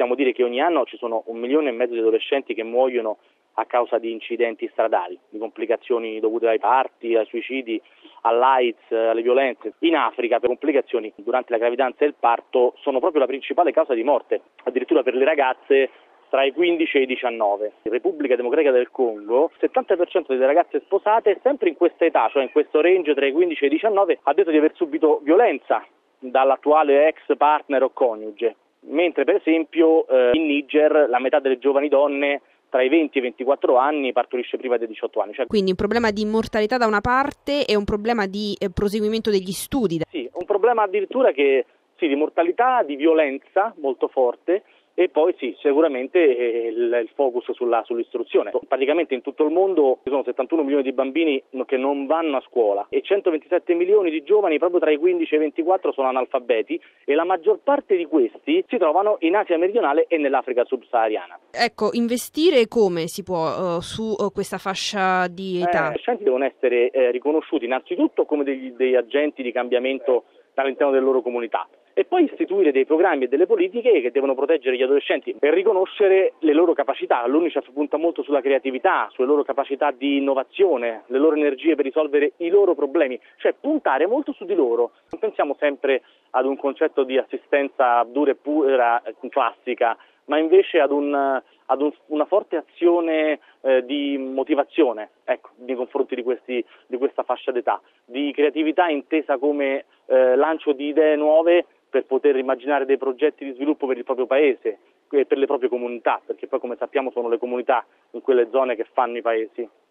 possiamo dire che ogni anno ci sono 1,5 milioni di adolescenti che muoiono a causa di incidenti stradali, di complicazioni dovute ai parti, ai suicidi, all'AIDS, alle violenze. In Africa, per complicazioni durante la gravidanza e il parto, sono proprio la principale causa di morte, addirittura per le ragazze tra i 15 e i 19. In Repubblica Democratica del Congo, il 70% delle ragazze sposate, sempre in questa età, cioè in questo range tra i 15 e i 19, ha detto di aver subito violenza dall'attuale ex partner o coniuge, mentre per esempio in Niger la metà delle giovani donne tra i 20 e i 24 anni partorisce prima dei 18 anni. Quindi un problema di mortalità da una parte e un problema di proseguimento degli studi. Sì, un problema addirittura di mortalità, di violenza molto forte. E poi sì, sicuramente il focus sull'istruzione. Praticamente in tutto il mondo ci sono 71 milioni di bambini che non vanno a scuola e 127 milioni di giovani proprio tra i 15 e i 24 sono analfabeti e la maggior parte di questi si trovano in Asia meridionale e nell'Africa subsahariana. Ecco, investire come si può su questa fascia di età? I adolescenti devono essere riconosciuti innanzitutto come degli agenti di cambiamento all'interno delle loro comunità. E poi istituire dei programmi e delle politiche che devono proteggere gli adolescenti per riconoscere le loro capacità. L'UNICEF punta molto sulla creatività, sulle loro capacità di innovazione, le loro energie per risolvere i loro problemi, cioè puntare molto su di loro. Non pensiamo sempre ad un concetto di assistenza dura e pura, classica, ma invece ad una forte azione di motivazione, nei confronti di questa fascia d'età, di creatività intesa come lancio di idee nuove per poter immaginare dei progetti di sviluppo per il proprio paese e per le proprie comunità, perché poi come sappiamo sono le comunità in quelle zone che fanno i paesi.